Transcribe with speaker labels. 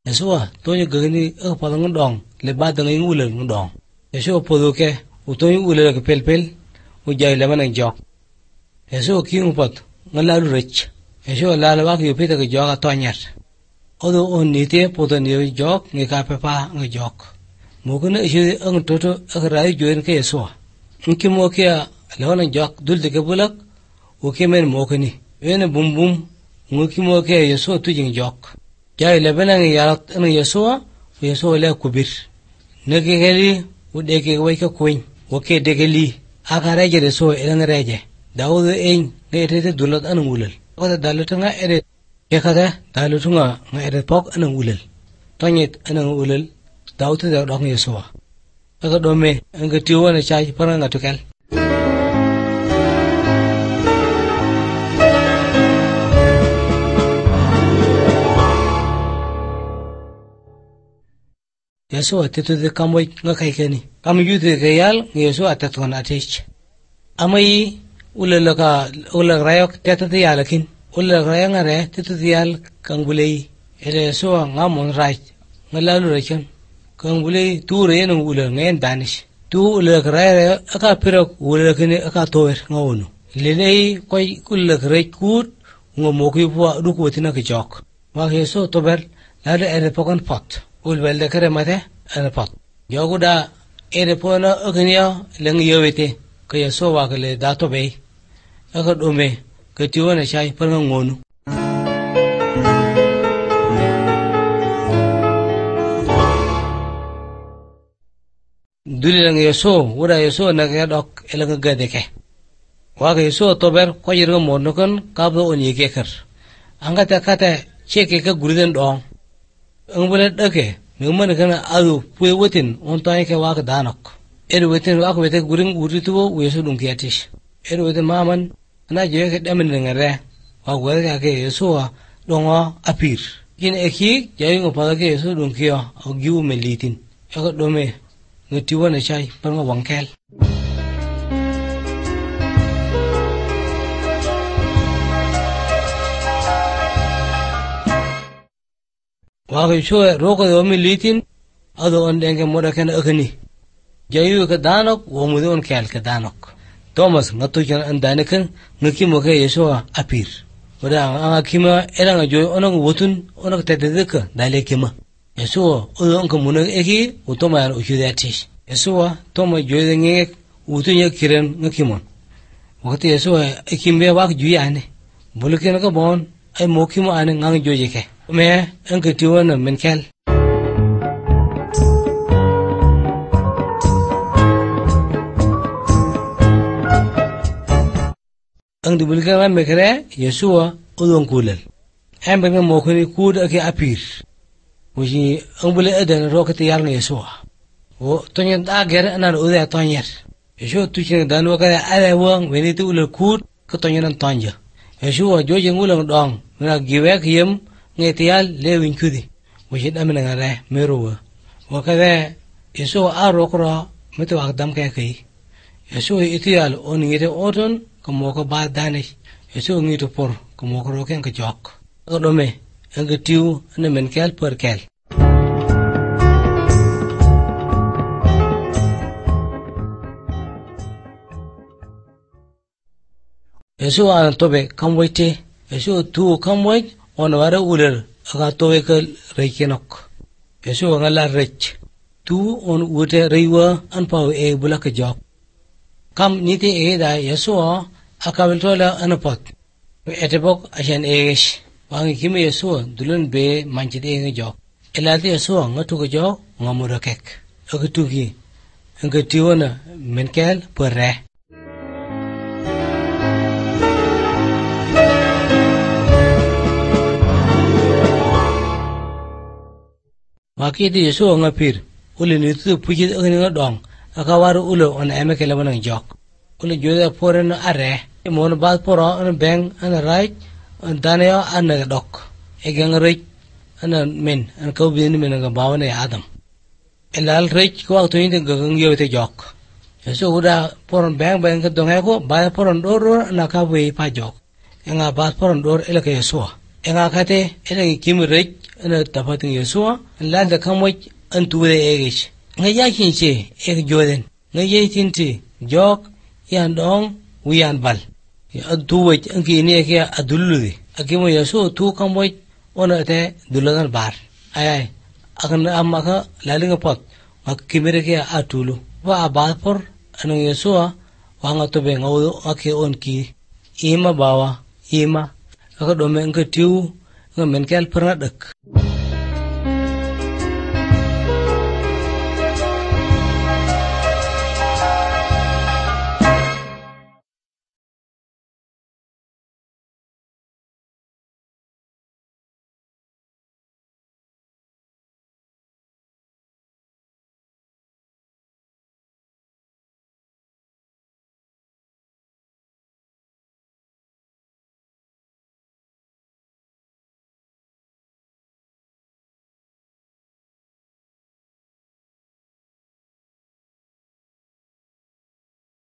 Speaker 1: Yesua tonyo gani palang dong le badang ing uler dong. Yesua podoke utonyo uler ke pelpel ujai leman jok. Yesua king pot ngalalu rich. Yesua lalawak yupita ke jok atonyar. Odo on nite podo ni jok ngi kapepa ngi jok. Mukuna isu ang toto akrai join ke Yesua. Nki mokia lewan jok dul de ke bulak ukemen mokani. Ene bum bum nguki mokia Yesua tujing jok. Jai lebenang yarat ang Yesua le kubir. Negeli udeke waika kuin. Wake dekeli akareje Yesua elang reje. Daudo ein ngete dulat anang ulal. Kata dalutanga ere kekata dalutunga nga ere pok anang ulal. Tanyet anang ulal dautu da dong Yesua. Aka dome ang tiwa na chai parang ngatukal. Yesua tetu de kamoy nga kaikani. Kam yude gayal Yesua tetuan atich. Amai ulag rayok tetu de yalakin. Ulag rayang are tetu de yal kangbulei. Ele Yesua ngamon right. Ngalalu raykan. Kangbulei tu reyan ulag ngayon danish. Tu ulag rayang aka pirok ulagini aka tower ngawunu. Lilei koy ulag ray kut ngomoki po dukutina ki jok. Wag Yesua tober lalo ere pokan pot. Ulbelde kare mate ana pot. Yoguda ere pona agniya lang yowete kaya so wakale dato bay. Aka dome katiwa na shay parang ngonu. Duli lang Yeso, wala Yeso nagadok ilang gadeke. Waka Yeso tober ko yirga monokan kabdo onyikekar. Angkata kata cheke ka guriden dong. Ang bulat dake ngman kana adu puy wetin on tay ke waka danok er wetin waka wete guring urituwo weso dum kiatish er wetin maman na je ke damen ngare wa gwere ke Yeso dongo apir kin eki jayi ngopa ke Yeso dum kiyo au giu melitin aka dome ngetiwa na chai panga wangkel waka Yeso roko de melitin ado on denge moda kana agni jayu ka danok wo mudon kel ka danok Thomas ngatu kan andanakan ngaki mo ke Yeso apir oda anga kima elanga joy onong wotun onok tededeka dale kima Yeso odon ka munak eki utoma yan ujudatis Yeso toma joy ngek utunya kiren ngakimon wakati Yeso ekimbe wak juyane buluken ka bon ay mokimo ane ngang joyeke me ang tiwana menkel ang dibulga mekre Yeso odon kulal am benga mokoni kud ake apir wuji ang bule adan rokati yar Yeso o tonyen ager anan oda tonyer Yeso tuchen dan wakaya ala wang wenitu ul kud ka tonyen tonja Yeso joje ngulang dong na giwek yem ngetial lewin kudi wajid amina ngare meruwa wakade Yeso arokro metu akdam kai Yeso itial on ngite oton komoko ba danish Yeso ngito por komoko roken ka jok odome ngatiu ne menkel per kel Yeso an tobe kamwaite Yeso tu kamwait on wara uler aga towe ka reikenok Yeso ngala rech tu on ute reiwa an pau e bulaka jok kam nite e da Yeso akaweltola anapot etebok ashan egesh wangi kimi Yeso dulun be manchit e jok elati Yeso ngatu ka jok ngamurakek agatugi ngatiwana menkel perre Wakiti Yeso ngapir ule nitu pujit agni ngadong akawaru ulo on emekele wanang jok ule joda poren are mon bad poro on beng an right on daneo an dok egang rich an men an ko bin men ga bawane adam elal rich ko to inde gang yote jok Yeso uda poron beng beng ka donga ko ba poron dor na ka we pa jok enga bad poron dor ele ke Yeso enga kate ele kim rich ana tapatin Yesua la da kamwaj an tuwe egish nga yakin ce ek joden nga yetin ti jok yan dong wiyan bal ya tuwaj an ki ne ke aduludi akimo Yesu tu kamwaj ona te dulagan bar ay akan amaka lalinga pot akimere ke atulu wa abapor anong Yesua wa nga tobe ngawo ake on ki ima bawa ima aka dome nga tiu nga menkel pernadak